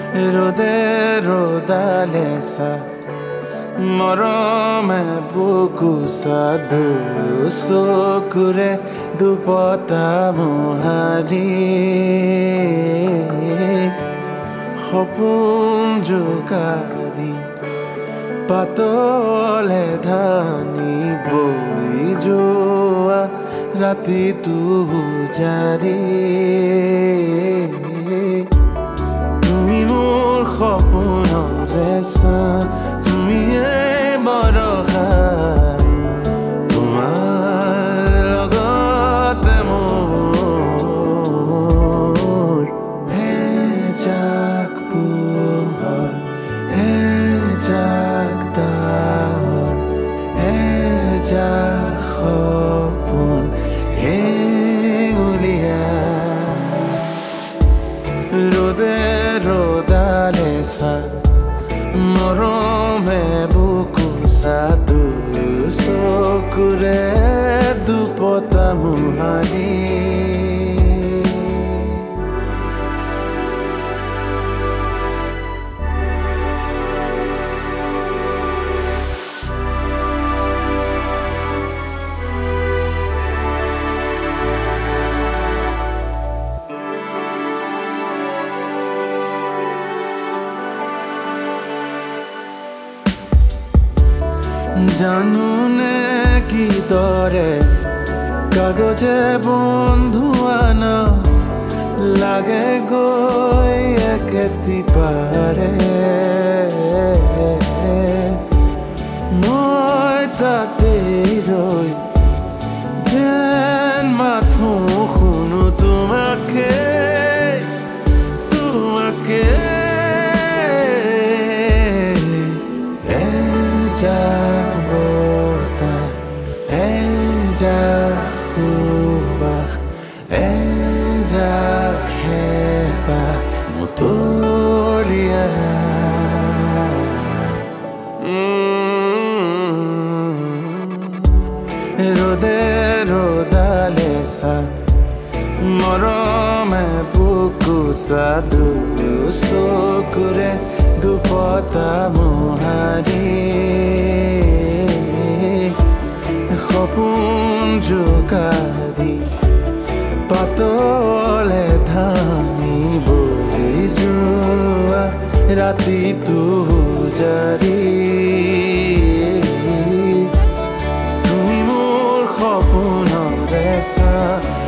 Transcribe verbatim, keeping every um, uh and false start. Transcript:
ৰ'দে ৰ'দালে চা মৰমে বুকু সাধু চকুৰে দুপতা মোহাৰি সপোন জোকাৰি পাতলে ধানি বৈ যোৱা ৰাতিটো জাৰি তুমি মোৰ সপোনৰে চা তুমিয়ে বৰষা তোমাৰ লগতে মোৰ এজাক পোহৰ এজাক ডাৱৰ এজাক সপোন হেঙুলীয়া ৰ'দে ৰ'দালে চা মৰমে বুকু সাধু চকুৰে দুপতা মোহাৰি জানো নে কি দৰে কাগজে বন্ধুৱান লাগে গৈ একেটি পাৰে মই তাতেই ৰৈ যেন মাথো শুনো তোমাকে তোমাকে এজাক সুবাস এজাক হেঁপাহ মুতলীয়া ৰ'দে ৰ'দালে চা মৰমে বুকু সাধু চকুৰে দুপতা মোহাৰি সপোন জোকাৰি পাতলে ধানি বৈ যোৱা ৰাতিটো জাৰি তুমি মোৰ সপোনৰে চা